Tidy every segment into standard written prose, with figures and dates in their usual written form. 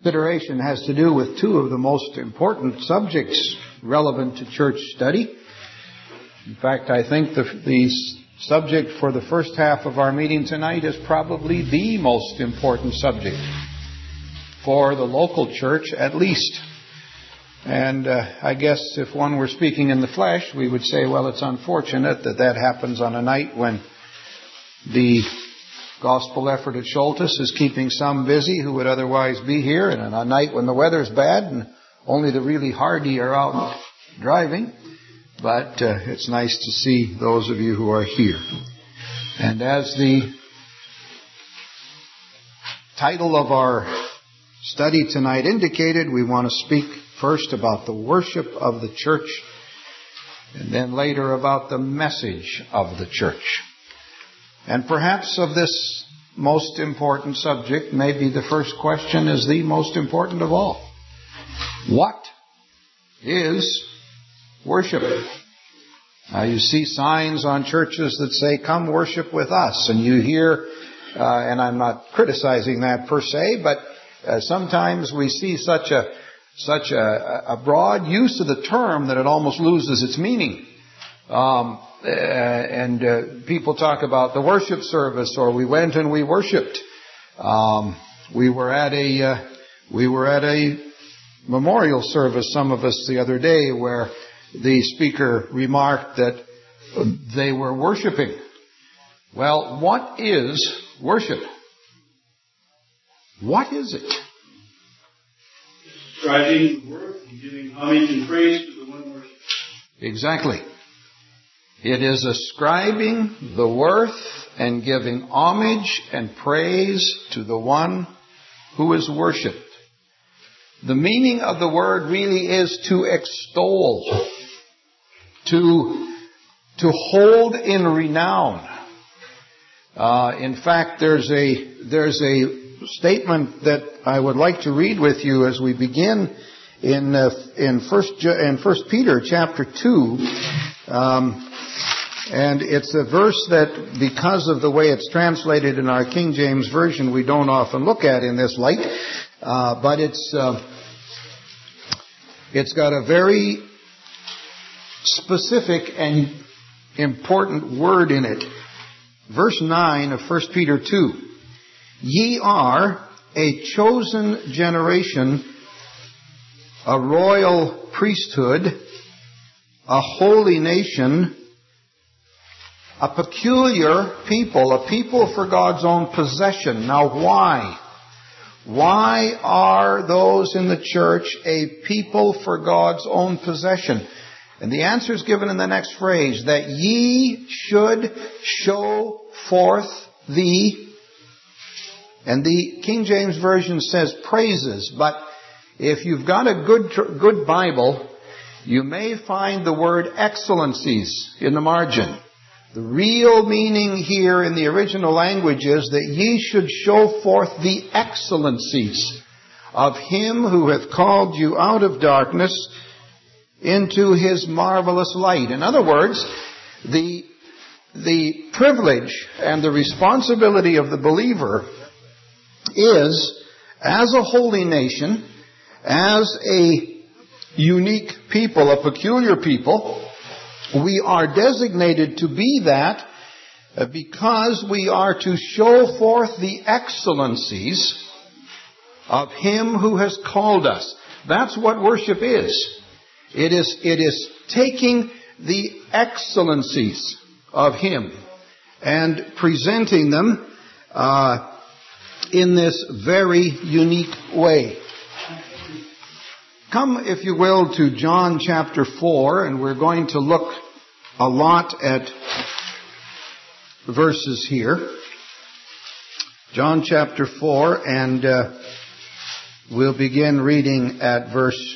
Consideration has to do with two of the most important subjects relevant to church study. In fact, I think the subject for the first half of our meeting tonight is probably the most important subject for the local church, at least. And I guess if one were speaking in the flesh, we would say, well, it's unfortunate that happens on a night when the gospel effort at Schultes is keeping some busy who would otherwise be here, and on a night when the weather's bad and only the really hardy are out driving. But it's nice to see those of you who are here. And as the title of our study tonight indicated, we want to speak first about the worship of the church, and then later about the message of the church. And perhaps of this most important subject, maybe the first question is the most important of all. What is worship? Now you see signs on churches that say, come worship with us. And you hear, and I'm not criticizing that per se, but sometimes we see such a broad use of the term that it almost loses its meaning. And people talk about the worship service, or we went and we worshipped. We were at a memorial service, some of us the other day, where the speaker remarked that they were worshiping. Well, what is worship? What is it? Describing the worth and giving homage and praise to the one worshipped. Exactly. It is ascribing the worth and giving homage and praise to the one who is worshipped. The meaning of the word really is to extol, to hold in renown. In fact, there's a statement that I would like to read with you as we begin in First Peter chapter 2. And it's a verse that, because of the way it's translated in our King James Version, we don't often look at in this light. But it's got a very specific and important word in it. Verse 9 of 1 Peter 2. Ye are a chosen generation, a royal priesthood, a holy nation, a peculiar people, a people for God's own possession. Now why? Why are those in the church a people for God's own possession? And the answer is given in the next phrase, that ye should show forth and the King James Version says praises, but if you've got a good Bible, you may find the word excellencies in the margin. The real meaning here in the original language is that ye should show forth the excellencies of Him who hath called you out of darkness into His marvelous light. In other words, the privilege and the responsibility of the believer is, as a holy nation, as a unique people, a peculiar people, we are designated to be that because we are to show forth the excellencies of Him who has called us. That's what worship is. It is taking the excellencies of Him and presenting them in this very unique way. Come, if you will, to John chapter 4, and we're going to look a lot at verses here. John chapter 4, and we'll begin reading at verse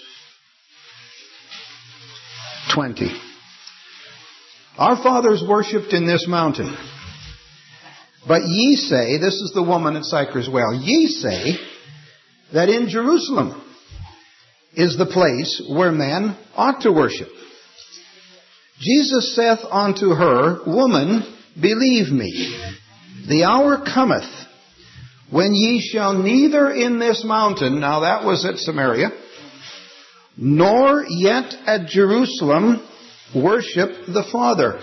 20. Our fathers worshipped in this mountain. But ye say, this is the woman at Sychar's well, ye say that in Jerusalem is the place where men ought to worship. Jesus saith unto her, Woman, believe me, the hour cometh when ye shall neither in this mountain, now that was at Samaria, nor yet at Jerusalem worship the Father.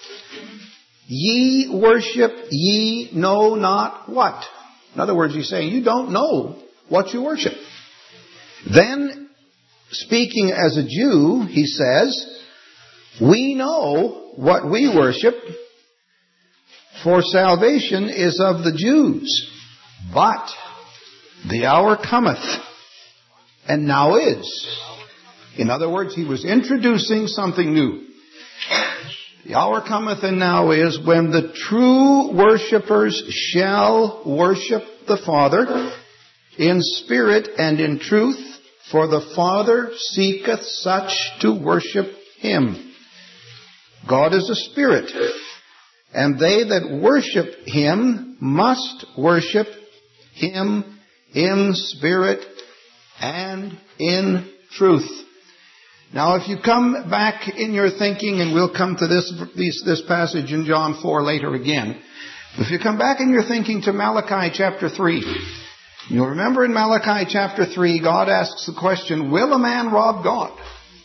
Ye worship ye know not what. In other words, he's saying you don't know what you worship. Then, speaking as a Jew, he says, we know what we worship, for salvation is of the Jews. But the hour cometh, and now is. In other words, he was introducing something new. The hour cometh and now is when the true worshippers shall worship the Father in spirit and in truth, for the Father seeketh such to worship him. God is a spirit, and they that worship him must worship him in spirit and in truth. Now, if you come back in your thinking, and we'll come to this passage in John 4 later again. If you come back in your thinking to Malachi chapter 3, you'll remember in Malachi chapter 3, God asks the question, will a man rob God?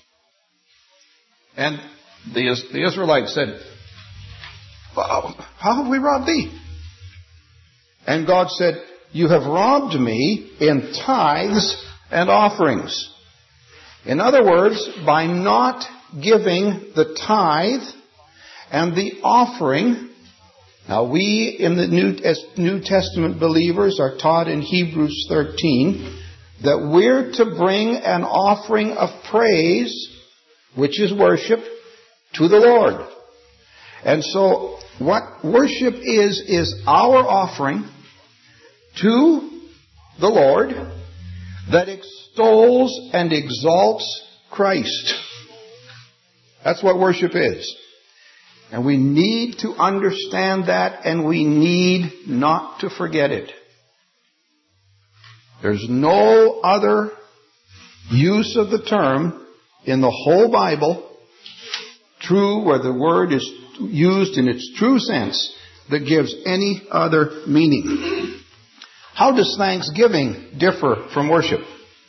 And the Israelites said, well, how have we robbed thee? And God said, you have robbed me in tithes and offerings. In other words, by not giving the tithe and the offering. Now we in the as New Testament believers are taught in Hebrews 13 that we're to bring an offering of praise, which is worship, to the Lord. And so what worship is our offering to the Lord that extols and exalts Christ. That's what worship is. And we need to understand that, and we need not to forget it. There's no other use of the term in the whole Bible, true, where the word is used in its true sense, that gives any other meaning. How does thanksgiving differ from worship?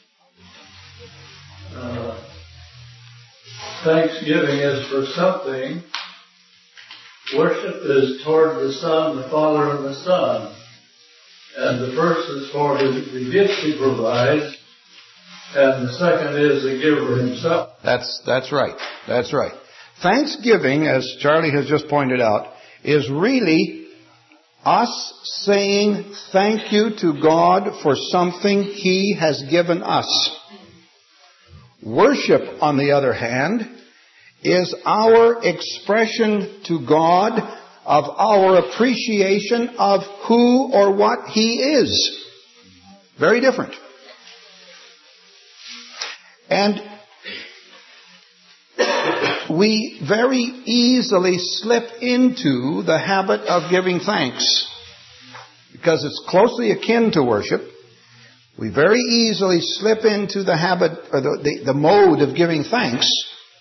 Thanksgiving is for something. Worship is toward the Son, the Father, and the Son. And the first is for the gifts he provides, and the second is the giver himself. That's right. That's right. Thanksgiving, as Charlie has just pointed out, is really us saying thank you to God for something he has given us. Worship, on the other hand, is our expression to God of our appreciation of who or what he is. Very different. And we very easily slip into the habit of giving thanks because it's closely akin to worship. We very easily slip into the habit or the mode of giving thanks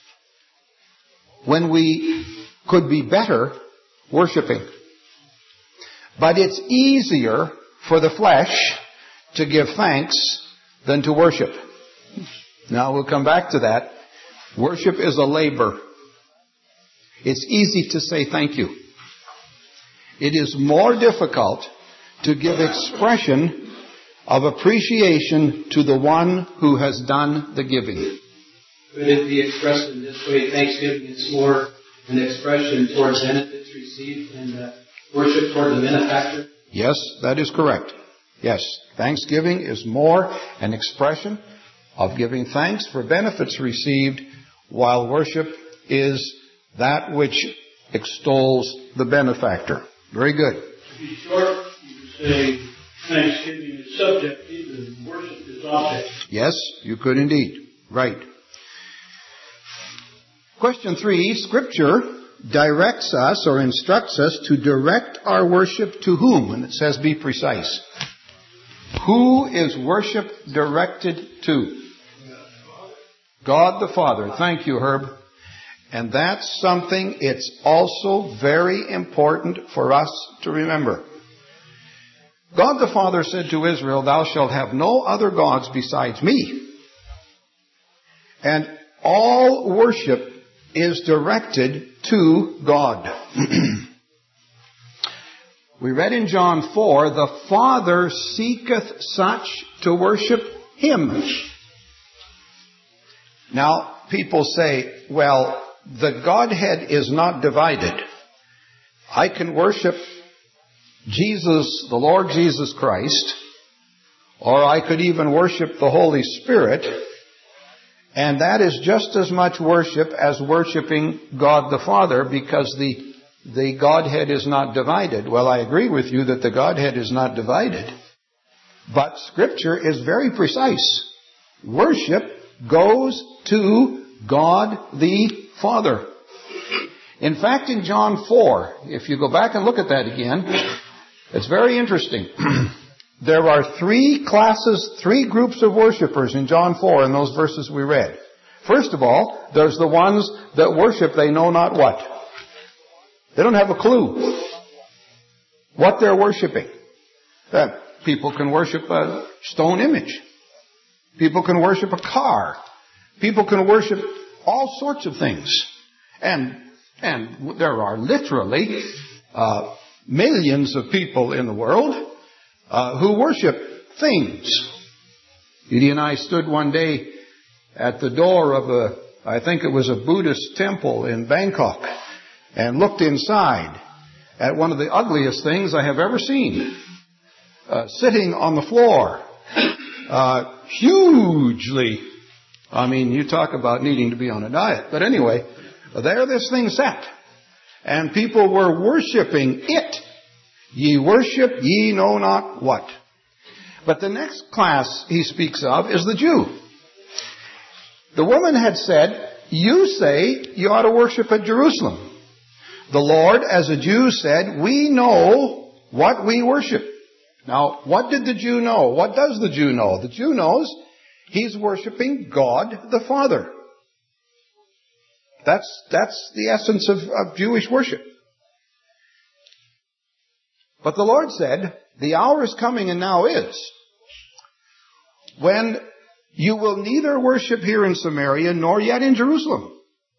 when we could be better worshiping. But it's easier for the flesh to give thanks than to worship. Now we'll come back to that. Worship is a labor. It's easy to say thank you. It is more difficult to give expression of appreciation to the one who has done the giving. Could it be expressed in this way? Thanksgiving is more an expression towards benefits received and worship toward the benefactor? Yes, that is correct. Yes, thanksgiving is more an expression of giving thanks for benefits received, while worship is that which extols the benefactor. Very good. To be short, you could say thanksgiving is subjective and worship is objective. Yes, you could indeed. Right. Question 3, Scripture directs us or instructs us to direct our worship to whom? And it says be precise. Who is worship directed to? God the Father. Thank you, Herb. And that's something it's also very important for us to remember. God the Father said to Israel, "Thou shalt have no other gods besides me." And all worship is directed to God. We read in John 4, "The Father seeketh such to worship Him." Now, people say, well, the Godhead is not divided. I can worship Jesus, the Lord Jesus Christ, or I could even worship the Holy Spirit, and that is just as much worship as worshiping God the Father, because the Godhead is not divided. Well, I agree with you that the Godhead is not divided, but Scripture is very precise. Worship goes to God the Father. In fact, in John 4, if you go back and look at that again, it's very interesting. There are three groups of worshipers in John 4 in those verses we read. First of all, there's the ones that worship they know not what. They don't have a clue what they're worshiping. People can worship a stone image. People can worship a car. People can worship all sorts of things. And there are literally millions of people in the world who worship things. Edie and I stood one day at the door of I think it was a Buddhist temple in Bangkok, and looked inside at one of the ugliest things I have ever seen. Sitting on the floor, hugely, you talk about needing to be on a diet. But anyway, there this thing sat, and people were worshiping it. Ye worship ye know not what. But the next class he speaks of is the Jew. The woman had said, "You say you ought to worship at Jerusalem." The Lord, as a Jew, said, "We know what we worship." Now, what did the Jew know? What does the Jew know? The Jew knows he's worshiping God the Father. That's the essence of Jewish worship. But the Lord said, "The hour is coming, and now is, when you will neither worship here in Samaria nor yet in Jerusalem,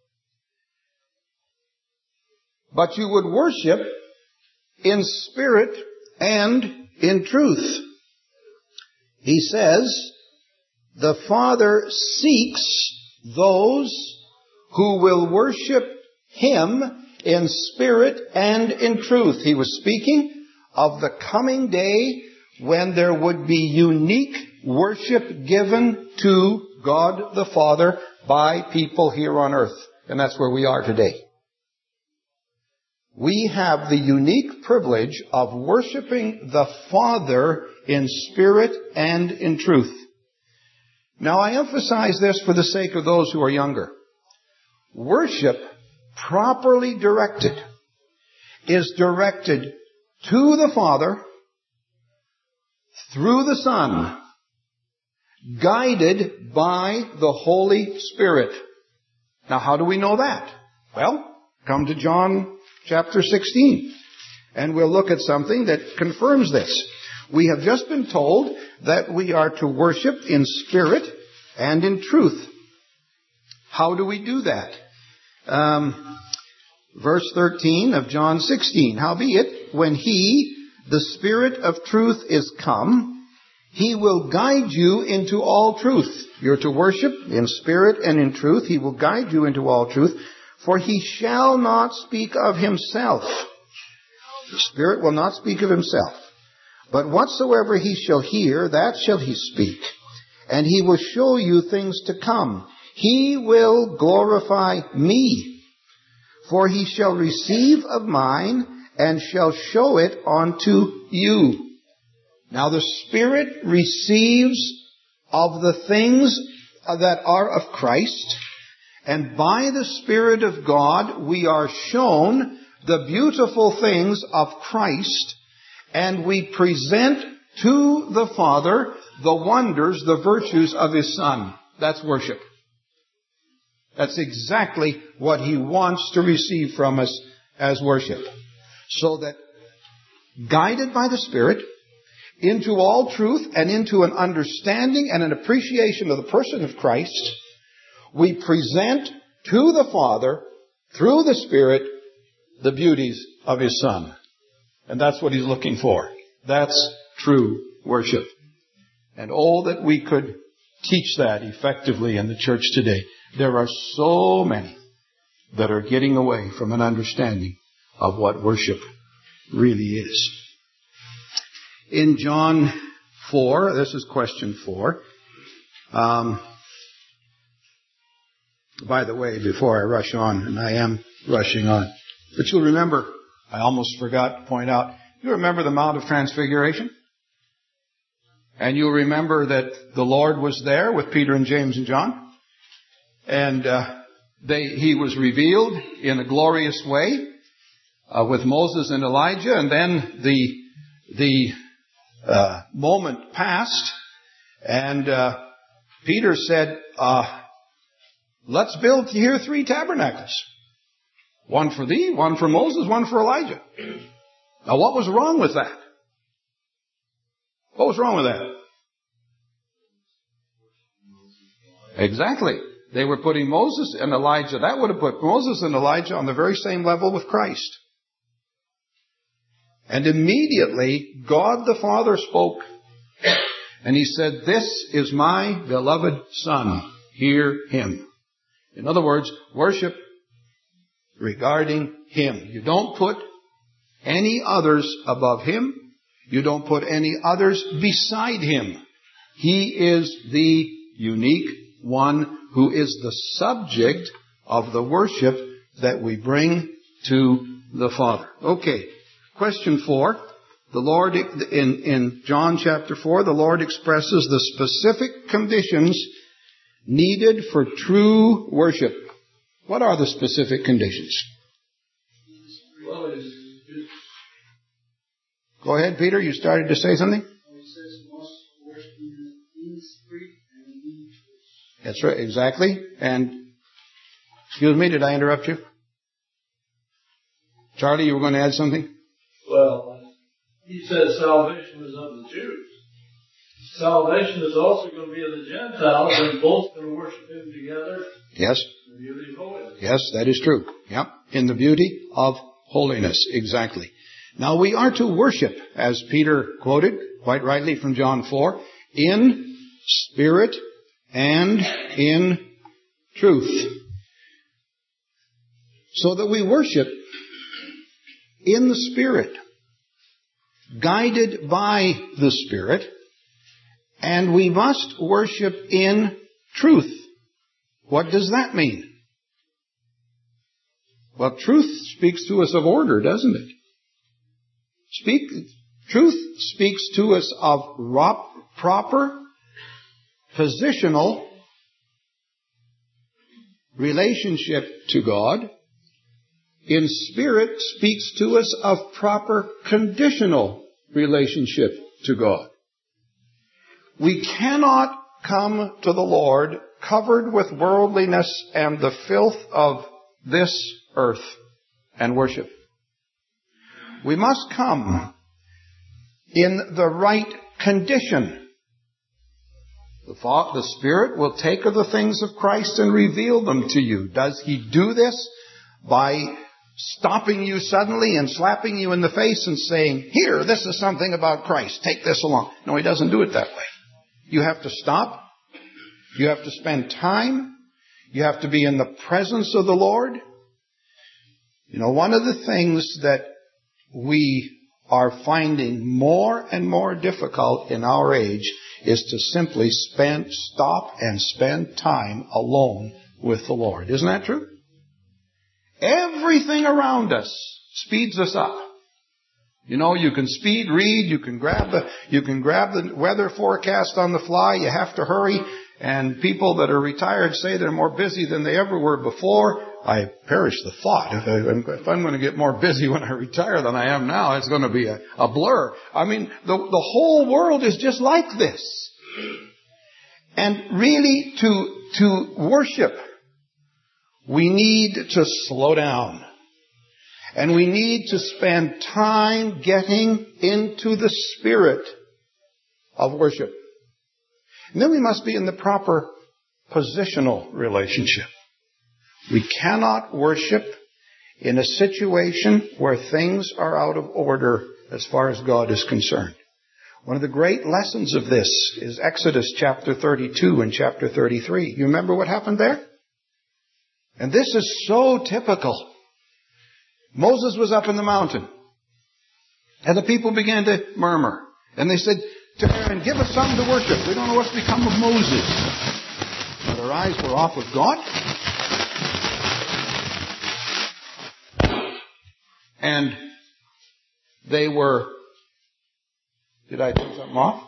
but you would worship in spirit and in truth." He says, the Father seeks those who will worship Him in spirit and in truth. He was speaking of the coming day when there would be unique worship given to God the Father by people here on earth. And that's where we are today. We have the unique privilege of worshiping the Father in spirit and in truth. Now, I emphasize this for the sake of those who are younger. Worship, properly directed, is directed to the Father through the Son, guided by the Holy Spirit. Now, how do we know that? Well, come to John chapter 16, and we'll look at something that confirms this. We have just been told that we are to worship in spirit and in truth. How do we do that? Verse 13 of John 16. "Howbeit, when He, the Spirit of truth, is come, He will guide you into all truth." You're to worship in spirit and in truth. He will guide you into all truth. "For He shall not speak of Himself." The Spirit will not speak of Himself. "But whatsoever He shall hear, that shall He speak. And He will show you things to come. He will glorify Me. For He shall receive of mine, and shall show it unto you." Now the Spirit receives of the things that are of Christ, and by the Spirit of God we are shown the beautiful things of Christ, and we present to the Father the wonders, the virtues of His Son. That's worship. That's exactly what He wants to receive from us as worship. So that, guided by the Spirit, into all truth and into an understanding and an appreciation of the person of Christ, we present to the Father, through the Spirit, the beauties of His Son. And that's what He's looking for. That's true worship. And oh, that we could teach that effectively in the church today. There are so many that are getting away from an understanding of what worship really is. In John 4, this is question 4. By the way, before I rush on, and I am rushing on, but you'll remember, I almost forgot to point out, you remember the Mount of Transfiguration? And you'll remember that the Lord was there with Peter and James and John. And He was revealed in a glorious way with Moses and Elijah. And then the moment passed, and Peter said, let's build here 3 tabernacles. One for thee, one for Moses, one for Elijah. Now what was wrong with that? What was wrong with that? Exactly. They were putting Moses and Elijah. That would have put Moses and Elijah on the very same level with Christ. And immediately, God the Father spoke. And He said, this is my beloved Son. Hear Him. In other words, worship regarding Him. You don't put any others above Him. You don't put any others beside Him. He is the unique one who is the subject of the worship that we bring to the Father. Okay, question 4. The Lord, in John chapter 4, the Lord expresses the specific conditions needed for true worship. What are the specific conditions? Go ahead, Peter. You started to say something? That's right, exactly. And, excuse me, did I interrupt you? Charlie, you were going to add something? Well, he says salvation is of the Jews. Salvation is also going to be of the Gentiles, and both can worship Him together. Yes. In the beauty of holiness. Yes, that is true. Yep. In the beauty of holiness. Exactly. Now we are to worship, as Peter quoted, quite rightly from John 4, in spirit and in truth. So that we worship in the Spirit, guided by the Spirit, and we must worship in truth. What does that mean? Well, truth speaks to us of order, doesn't it? Truth speaks to us of proper, positional relationship to God. In spirit speaks to us of proper conditional relationship to God. We cannot come to the Lord covered with worldliness and the filth of this earth and worship. We must come in the right condition. The Spirit will take of the things of Christ and reveal them to you. Does He do this by stopping you suddenly and slapping you in the face and saying, here, this is something about Christ, take this along? No, He doesn't do it that way. You have to stop. You have to spend time. You have to be in the presence of the Lord. You know, one of the things that we are finding more and more difficult in our age is to simply stop and spend time alone with the Lord. Isn't that true? Everything around us speeds us up. You know, you can speed read, you can grab the weather forecast on the fly, you have to hurry, and people that are retired say they're more busy than they ever were before. I perish the thought. If I'm going to get more busy when I retire than I am now, it's going to be a blur. I mean, the whole world is just like this. And really, to worship, we need to slow down. And we need to spend time getting into the Spirit of worship. And then we must be in the proper positional relationship. We cannot worship in a situation where things are out of order as far as God is concerned. One of the great lessons of this is Exodus chapter 32 and chapter 33. You remember what happened there? And this is so typical. Moses was up in the mountain, and the people began to murmur. And they said to Aaron, give us something to worship. We don't know what's become of Moses. But their eyes were off of God. And they were... Did I turn something off?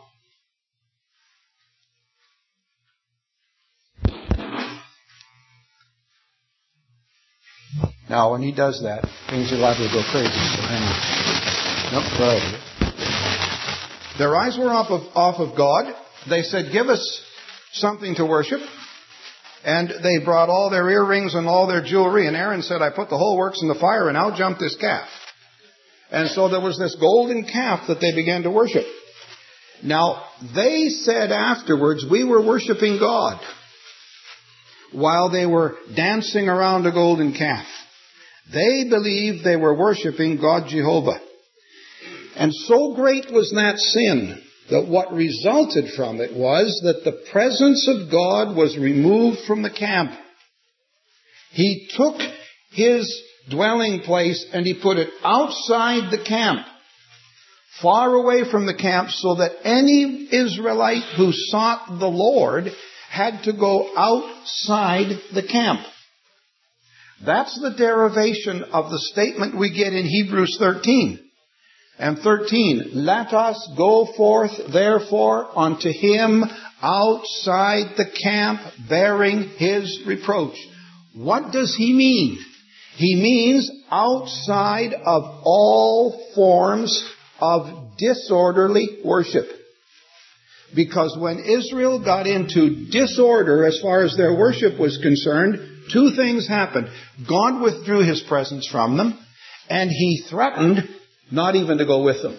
Now, when he does that, things are liable to go crazy. So hang on. Nope, right. Their eyes were off of God. They said, give us something to worship. And they brought all their earrings and all their jewelry. And Aaron said, I put the whole works in the fire and out jumped this calf. And so there was this golden calf that they began to worship. Now, they said afterwards, we were worshiping God while they were dancing around a golden calf. They believed they were worshiping God Jehovah. And so great was that sin that what resulted from it was that the presence of God was removed from the camp. He took his dwelling place and he put it outside the camp, far away from the camp, so that any Israelite who sought the Lord had to go outside the camp. That's the derivation of the statement we get in Hebrews 13. And 13, let us go forth, therefore, unto him outside the camp, bearing his reproach. What does he mean? He means outside of all forms of disorderly worship. Because when Israel got into disorder as far as their worship was concerned, two things happened. God withdrew his presence from them, and he threatened not even to go with them.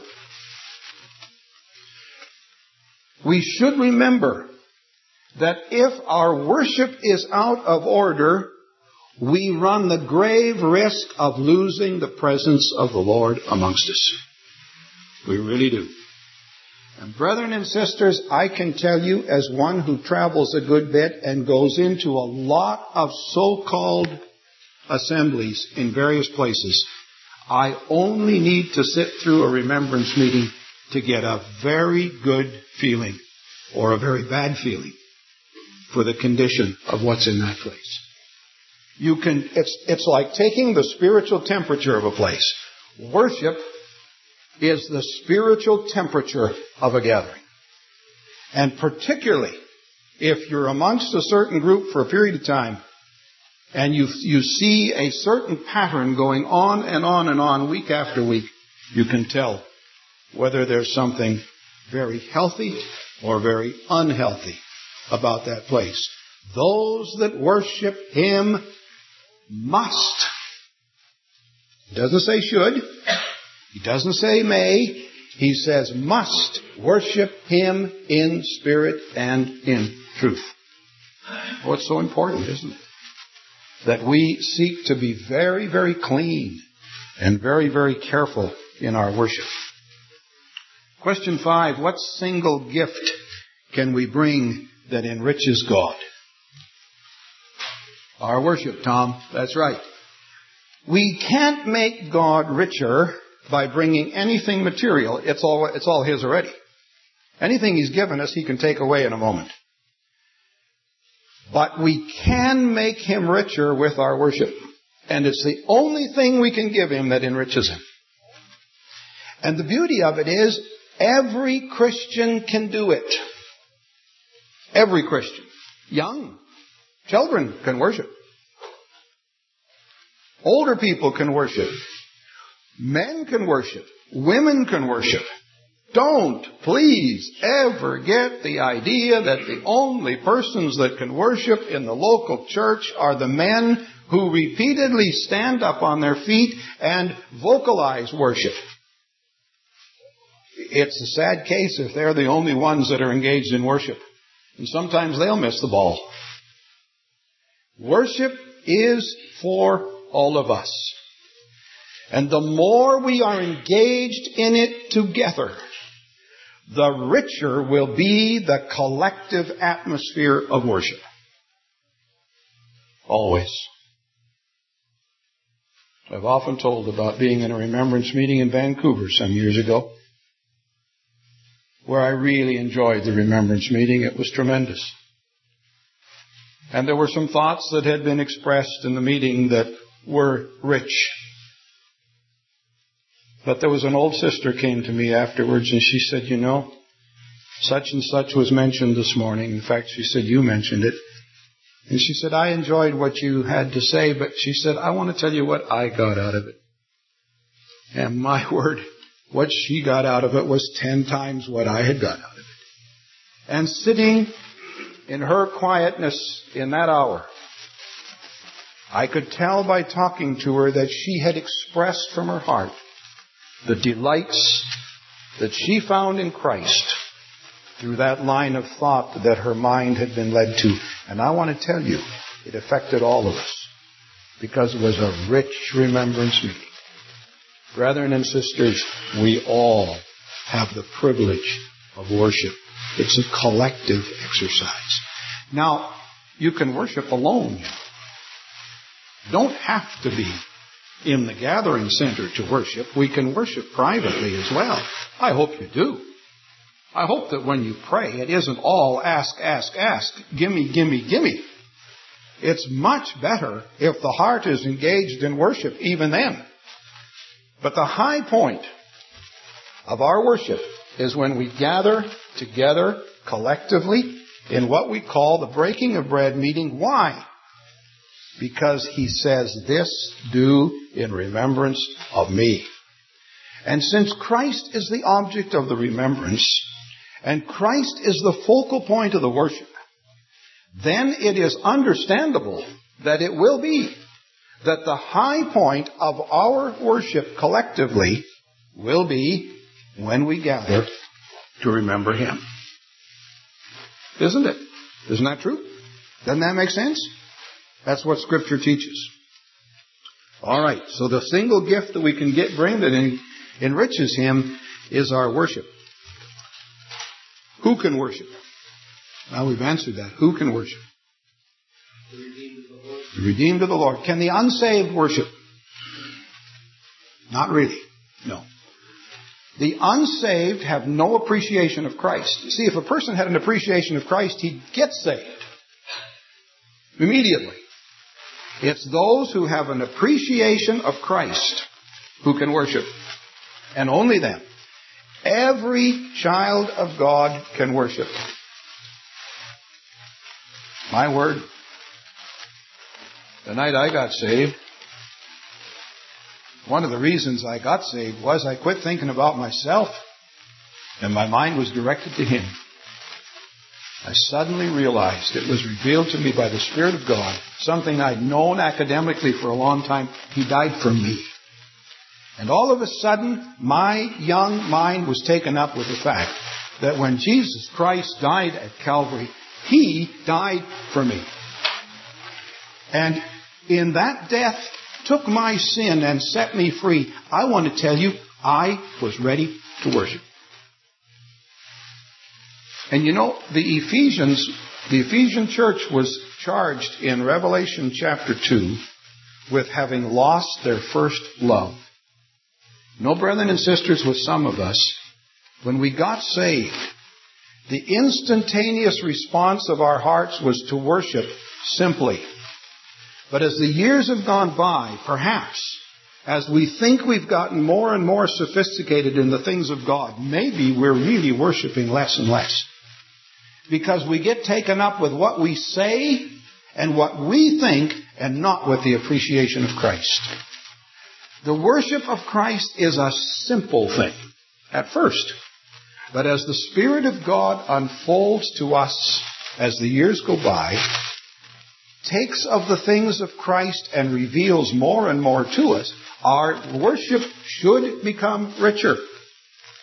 We should remember that if our worship is out of order, we run the grave risk of losing the presence of the Lord amongst us. We really do. And brethren and sisters, I can tell you as one who travels a good bit and goes into a lot of so-called assemblies in various places, I only need to sit through a remembrance meeting to get a very good feeling or a very bad feeling for the condition of what's in that place. It's like taking the spiritual temperature of a place. Worship is the spiritual temperature of a gathering. And particularly if you're amongst a certain group for a period of time and you see a certain pattern going on and on and on week after week, you can tell whether there's something very healthy or very unhealthy about that place. Those that worship him must. He doesn't say should. He doesn't say may. He says must worship him in spirit and in truth. Oh, it's so important, isn't it? That we seek to be very, very clean and very, very careful in our worship. Question 5, what single gift can we bring that enriches God? Our worship, Tom. That's right. We can't make God richer by bringing anything material. It's all his already. Anything he's given us, he can take away in a moment. But we can make him richer with our worship. And it's the only thing we can give him that enriches him. And the beauty of it is, every Christian can do it. Every Christian. Young children can worship. Older people can worship. Men can worship. Women can worship. Don't, please, ever get the idea that the only persons that can worship in the local church are the men who repeatedly stand up on their feet and vocalize worship. it's a sad case if they're the only ones that are engaged in worship. And sometimes they'll miss the ball. Worship is for all of us. And the more we are engaged in it together, the richer will be the collective atmosphere of worship. Always. I've often told about being in a remembrance meeting in Vancouver some years ago, where I really enjoyed the remembrance meeting. It was tremendous. And there were some thoughts that had been expressed in the meeting that were rich. But there was an old sister came to me afterwards and she said, you know, such and such was mentioned this morning. In fact, she said, you mentioned it. And she said, I enjoyed what you had to say, but she said, I want to tell you what I got out of it. And my word, what she got out of it was 10 times what I had got out of it. And sitting in her quietness in that hour, I could tell by talking to her that she had expressed from her heart the delights that she found in Christ through that line of thought that her mind had been led to. And I want to tell you, it affected all of us because it was a rich remembrance meeting. Brethren and sisters, we all have the privilege of worship. It's a collective exercise. Now, you can worship alone. You don't have to be in the gathering center to worship. We can worship privately as well. I hope you do. I hope that when you pray, it isn't all ask, ask, ask, gimme, gimme, gimme. It's much better if the heart is engaged in worship even then. But the high point of our worship is when we gather together collectively in what we call the breaking of bread meeting. Why? Because he says, this do in remembrance of me. And since Christ is the object of the remembrance, and Christ is the focal point of the worship, then it is understandable that it will be that the high point of our worship collectively will be when we gather to remember him. Isn't it? Isn't that true? Doesn't that make sense? That's what Scripture teaches. All right, so the single gift that we can bring that enriches him is our worship. Who can worship? Well, we've answered that. Who can worship? The redeemed of the Lord. Can the unsaved worship? Not really. No. The unsaved have no appreciation of Christ. See, if a person had an appreciation of Christ, he'd get saved immediately. It's those who have an appreciation of Christ who can worship. And only them. Every child of God can worship. My word. The night I got saved, one of the reasons I got saved was I quit thinking about myself and my mind was directed to him. I suddenly realized it was revealed to me by the Spirit of God, something I'd known academically for a long time. He died for me. And all of a sudden, my young mind was taken up with the fact that when Jesus Christ died at Calvary, he died for me. And in that death took my sin and set me free. I want to tell you, I was ready to worship. And you know, the Ephesian church was charged in Revelation chapter 2 with having lost their first love. No, brethren and sisters, with some of us, when we got saved, the instantaneous response of our hearts was to worship simply. But as the years have gone by, perhaps, as we think we've gotten more and more sophisticated in the things of God, maybe we're really worshiping less and less. Because we get taken up with what we say and what we think and not with the appreciation of Christ. The worship of Christ is a simple thing at first. But as the Spirit of God unfolds to us as the years go by, takes of the things of Christ and reveals more and more to us, our worship should become richer.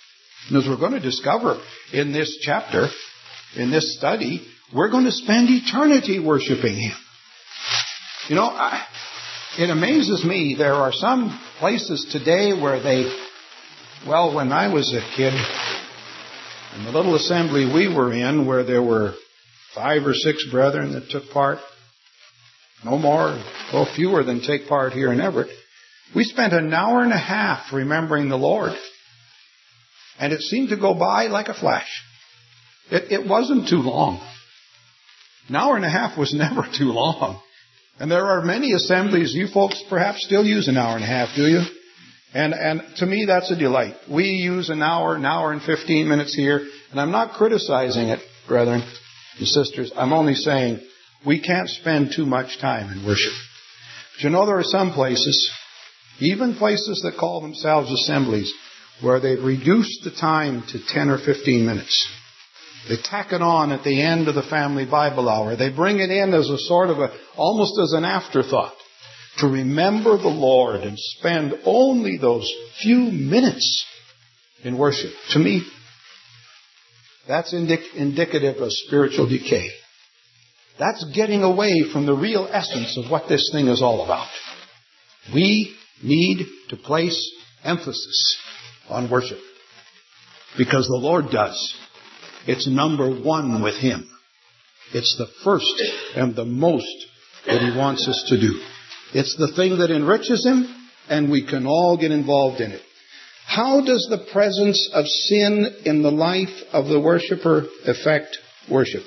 And as we're going to discover in this chapter, in this study, we're going to spend eternity worshiping Him. You know, it amazes me. There are some places today where when I was a kid, in the little assembly we were in, where there were 5 or 6 brethren that took part, no more, well, fewer than take part here in Everett, we spent an hour and a half remembering the Lord. And it seemed to go by like a flash. It wasn't too long. An hour and a half was never too long. And there are many assemblies, you folks perhaps still use an hour and a half, do you? And to me, that's a delight. We use an hour and 15 minutes here. And I'm not criticizing it, brethren and sisters. I'm only saying we can't spend too much time in worship. But you know, there are some places, even places that call themselves assemblies, where they've reduced the time to 10 or 15 minutes. They tack it on at the end of the family Bible hour. They bring it in as a sort of almost as an afterthought, to remember the Lord and spend only those few minutes in worship. To me, that's indicative of spiritual decay. That's getting away from the real essence of what this thing is all about. We need to place emphasis on worship, because the Lord does. It's number one with Him. It's the first and the most that He wants us to do. It's the thing that enriches Him, and we can all get involved in it. How does the presence of sin in the life of the worshiper affect worship?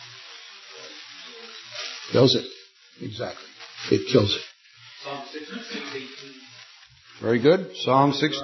Kills it. Exactly. It kills it. Psalm 66:18. Very good. Psalm 6.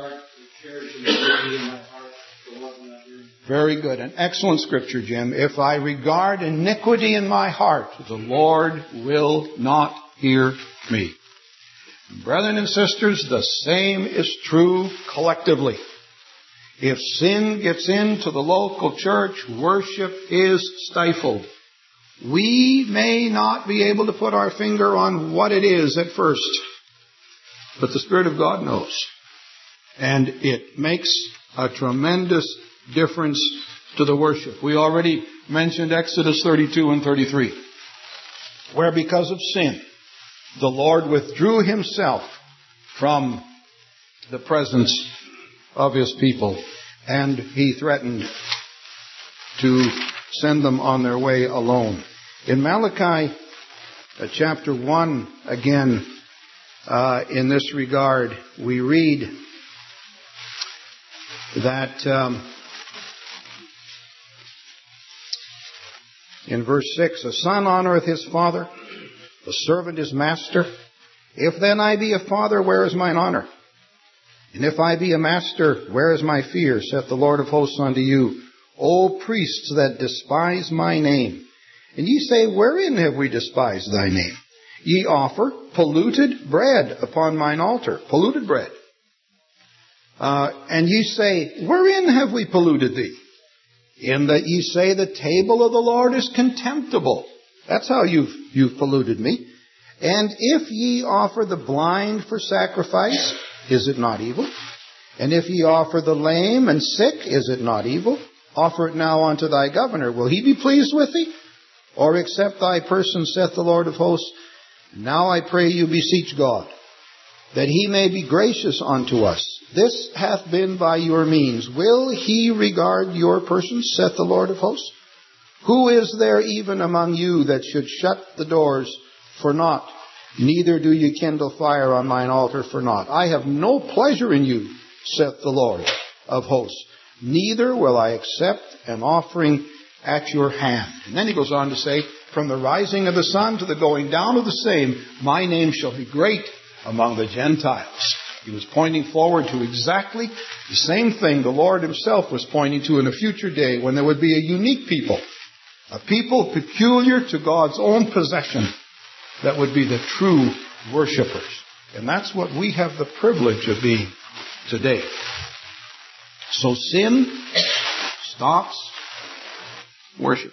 Very good. An excellent scripture, Jim. If I regard iniquity in my heart, the Lord will not hear me. Brethren and sisters, the same is true collectively. If sin gets into the local church, worship is stifled. We may not be able to put our finger on what it is at first, but the Spirit of God knows. And it makes a tremendous difference to the worship. We already mentioned Exodus 32 and 33, where because of sin, the Lord withdrew Himself from the presence of His people, and He threatened to send them on their way alone. In Malachi chapter 1, again, in this regard, we read that in verse 6, a son honoreth his father, a servant his master. If then I be a father, where is mine honor? And if I be a master, where is my fear? Saith the Lord of hosts unto you, O priests that despise my name. And ye say, wherein have we despised thy name? Ye offer polluted bread upon mine altar. Polluted bread. And ye say, wherein have we polluted thee? In that ye say the table of the Lord is contemptible. That's how you've polluted me. And if ye offer the blind for sacrifice, is it not evil? And if ye offer the lame and sick, is it not evil? Offer it now unto thy governor. Will he be pleased with thee? Or accept thy person, saith the Lord of hosts? Now I pray you beseech God, that He may be gracious unto us. This hath been by your means. Will He regard your person, saith the Lord of hosts? Who is there even among you that should shut the doors for naught? Neither do ye kindle fire on mine altar for naught. I have no pleasure in you, saith the Lord of hosts. Neither will I accept an offering at your hand. And then he goes on to say, from the rising of the sun to the going down of the same, my name shall be great among the Gentiles. He was pointing forward to exactly the same thing the Lord Himself was pointing to in a future day, when there would be a unique people, a people peculiar to God's own possession, that would be the true worshipers. And that's what we have the privilege of being today. So sin stops worship.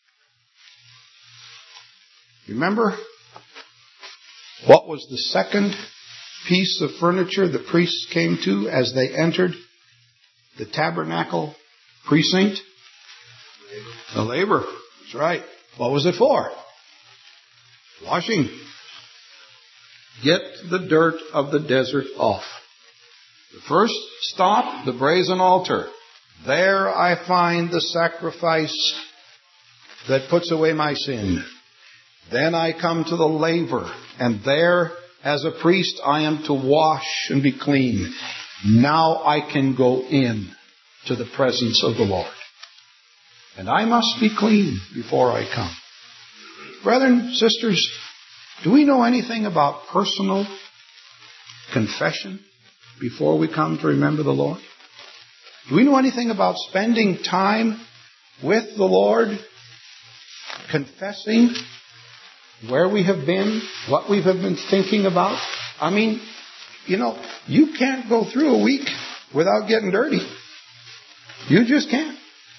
Remember, what was the second piece of furniture the priests came to as they entered the tabernacle precinct? The laver. That's right. What was it for? Washing. Get the dirt of the desert off. The first stop, the brazen altar. There I find the sacrifice that puts away my sin. Then I come to the laver, and there, as a priest, I am to wash and be clean. Now I can go in to the presence of the Lord. And I must be clean before I come. Brethren, sisters, do we know anything about personal confession before we come to remember the Lord? Do we know anything about spending time with the Lord, confessing where we have been, what we have been thinking about? I mean, you can't go through a week without getting dirty. You just can't.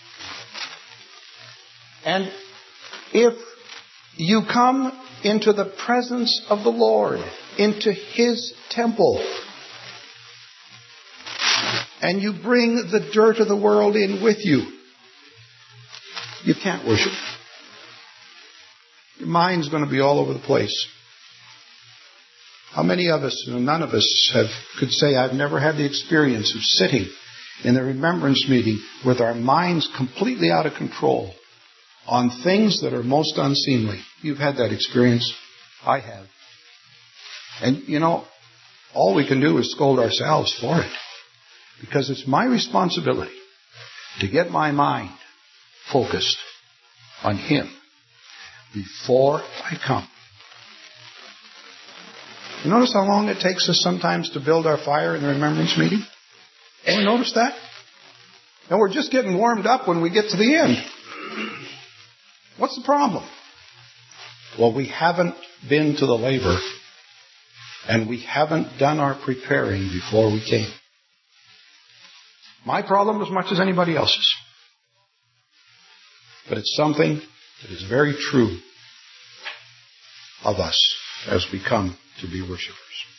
And if you come into the presence of the Lord, into His temple, and you bring the dirt of the world in with you, you can't worship. Your mind's going to be all over the place. How many of us, none of us could say, I've never had the experience of sitting in the remembrance meeting with our minds completely out of control on things that are most unseemly. You've had that experience. I have. And, all we can do is scold ourselves for it. Because it's my responsibility to get my mind focused on Him before I come. You notice how long it takes us sometimes to build our fire in the remembrance meeting? Ever notice that? And we're just getting warmed up when we get to the end. What's the problem? Well, we haven't been to the laver, and we haven't done our preparing before we came. My problem as much as anybody else's. But it's something that is very true of us as we come to be worshipers.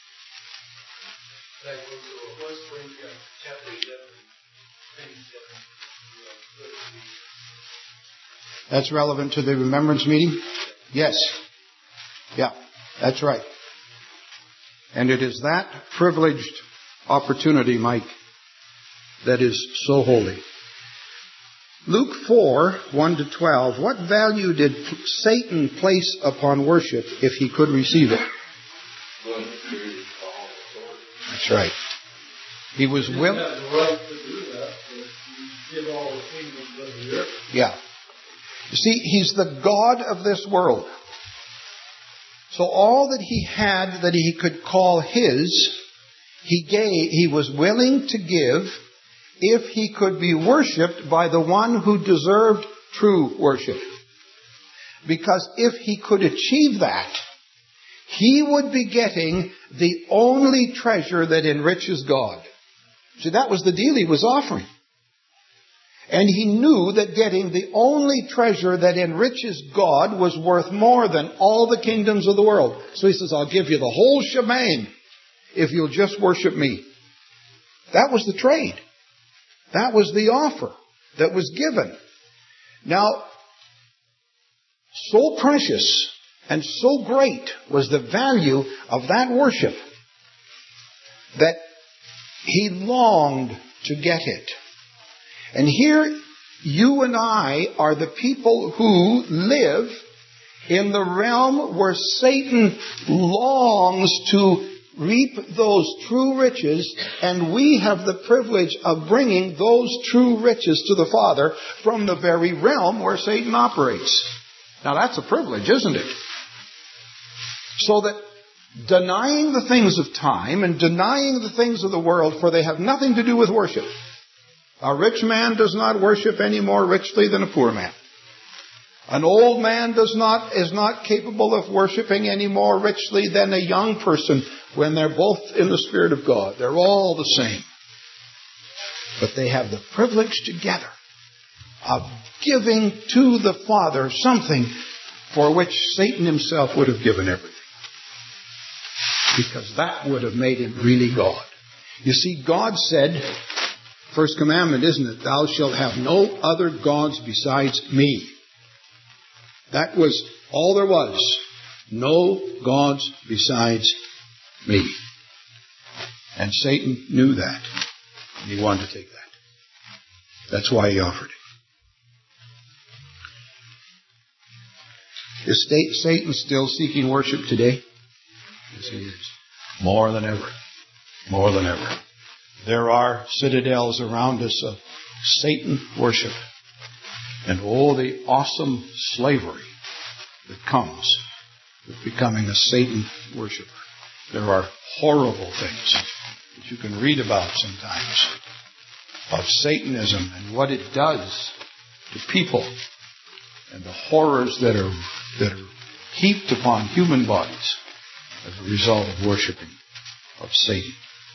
That's relevant to the remembrance meeting? Yes. Yeah, that's right. And it is that privileged opportunity, Mike, that is so holy. Luke 4, 1-12. What value did Satan place upon worship if he could receive it? That's right. He was willing. He had the right to do that, but he did all the kingdoms of the earth. Yeah. You see, He's the God of this world. So all that He had that He could call His, He was willing to give if He could be worshipped by the one who deserved true worship. Because if He could achieve that, He would be getting the only treasure that enriches God. See, that was the deal He was offering. And He knew that getting the only treasure that enriches God was worth more than all the kingdoms of the world. So He says, I'll give you the whole shebang if you'll just worship Me. That was the trade. That was the offer that was given. Now, so precious and so great was the value of that worship that He longed to get it. And here, you and I are the people who live in the realm where Satan longs to reap those true riches, and we have the privilege of bringing those true riches to the Father from the very realm where Satan operates. Now that's a privilege, isn't it? So that denying the things of time and denying the things of the world, for they have nothing to do with worship. A rich man does not worship any more richly than a poor man. An old man is not capable of worshiping any more richly than a young person when they're both in the Spirit of God. They're all the same. But they have the privilege together of giving to the Father something for which Satan himself would have given everything. Because that would have made him really God. You see, God said, First commandment, isn't it? Thou shalt have no other gods besides me. That was all there was. No gods besides me. And Satan knew that. And he wanted to take that. That's why he offered it. Is Satan still seeking worship today? Yes, he is. More than ever. More than ever. There are citadels around us of Satan worship. And oh, the awesome slavery that comes with becoming a Satan worshiper. There are horrible things that you can read about sometimes of Satanism and what it does to people and the horrors that are heaped upon human bodies as a result of worshiping of Satan.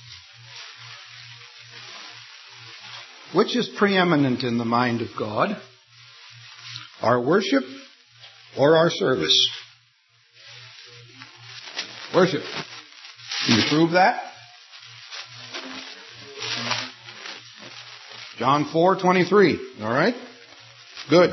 Which is preeminent in the mind of God? Our worship or our service? Worship. Can you prove that? John 4:23. All right? Good.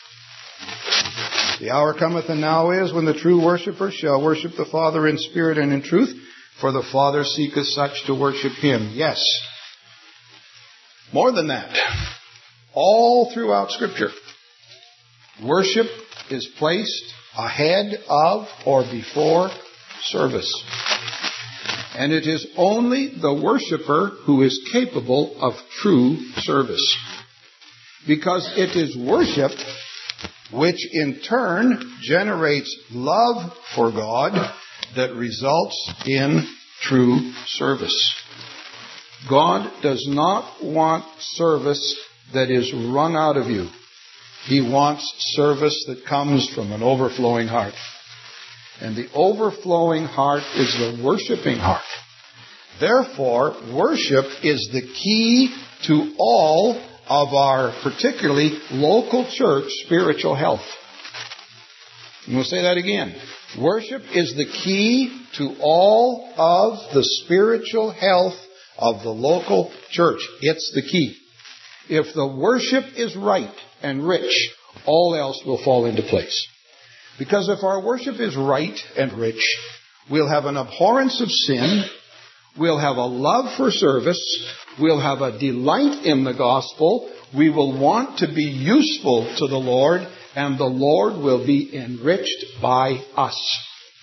The hour cometh and now is when the true worshipper shall worship the Father in spirit and in truth, for the Father seeketh such to worship him. Yes. More than that. All throughout Scripture, worship is placed ahead of or before service. And it is only the worshiper who is capable of true service. Because it is worship which in turn generates love for God that results in true service. God does not want service that is wrung out of you. He wants service that comes from an overflowing heart. And the overflowing heart is the worshiping heart. Therefore, worship is the key to all of our, particularly local church, spiritual health. And we'll say that again. Worship is the key to all of the spiritual health of the local church. It's the key. If the worship is right and rich, all else will fall into place. Because if our worship is right and rich, we'll have an abhorrence of sin, we'll have a love for service, we'll have a delight in the gospel, we will want to be useful to the Lord, and the Lord will be enriched by us.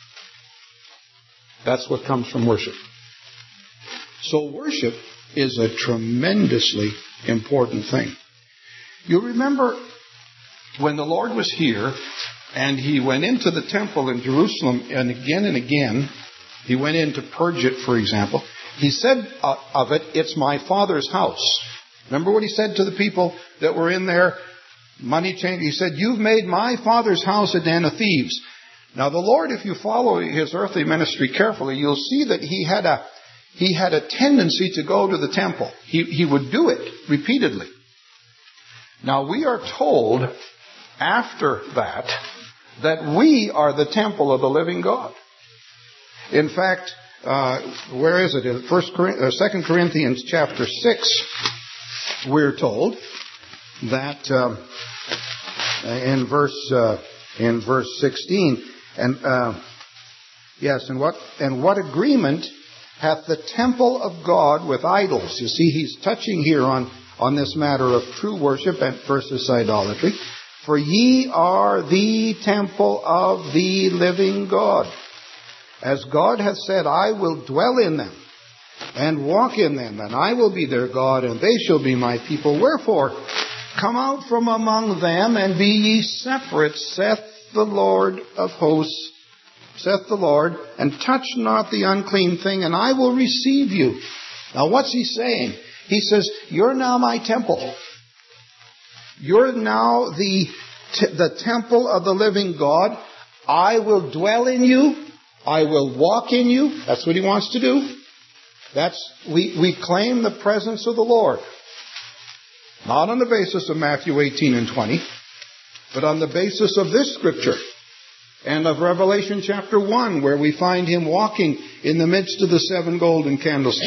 That's what comes from worship. So worship is a tremendously important thing. You remember when the Lord was here and He went into the temple in Jerusalem and again, He went in to purge it, for example. He said of it, it's my Father's house. Remember what He said to the people that were in there, money changing? He said, you've made my Father's house a den of thieves. Now the Lord, if you follow His earthly ministry carefully, you'll see that He had a tendency to go to the temple. He would do it repeatedly. Now we are told after that we are the temple of the living God. In fact, where is it? In 2 Corinthians chapter 6, we're told that in verse 16, and what agreement hath the temple of God with idols? You see, he's touching here on this matter of true worship versus idolatry. For ye are the temple of the living God. As God hath said, I will dwell in them and walk in them, and I will be their God, and they shall be my people. Wherefore, come out from among them, and be ye separate, saith the Lord of hosts, saith the Lord, and touch not the unclean thing, and I will receive you. Now what's He saying? He says, you're now my temple. You're now the temple of the living God. I will dwell in you. I will walk in you. That's what He wants to do. We claim the presence of the Lord. Not on the basis of Matthew 18 and 20, but on the basis of this Scripture and of Revelation chapter 1, where we find Him walking in the midst of the 7 golden candlesticks.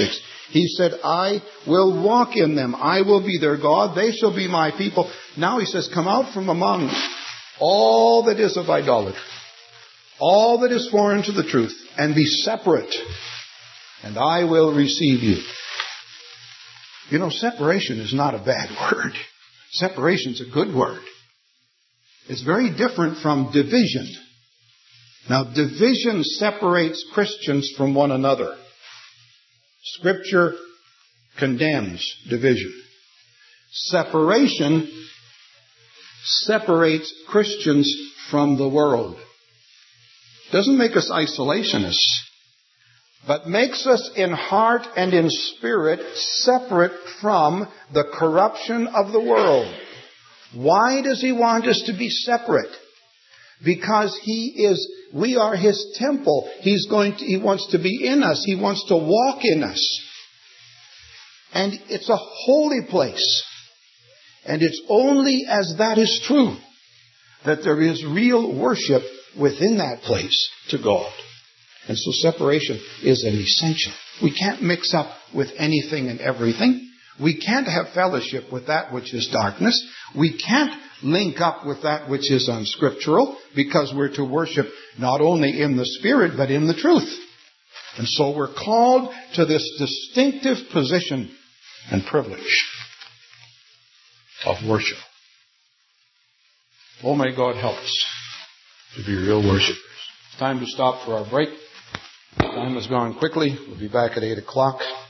He said, I will walk in them. I will be their God. They shall be my people. Now he says, come out from among all that is of idolatry, all that is foreign to the truth, and be separate, and I will receive you. You know, separation is not a bad word. Separation is a good word. It's very different from division. Now, division separates Christians from one another. Scripture condemns division. Separation separates Christians from the world. Doesn't make us isolationists, but makes us in heart and in spirit separate from the corruption of the world. Why does he want us to be separate? Because we are his temple. He wants to be in us. He wants to walk in us. And it's a holy place. And it's only as that is true that there is real worship within that place to God. And so separation is an essential. We can't mix up with anything and everything. We can't have fellowship with that which is darkness. We can't link up with that which is unscriptural, because we're to worship not only in the Spirit but in the truth. And so we're called to this distinctive position and privilege of worship. Oh, may God help us to be real worshipers. It's time to stop for our break. Time has gone quickly. We'll be back at 8 o'clock.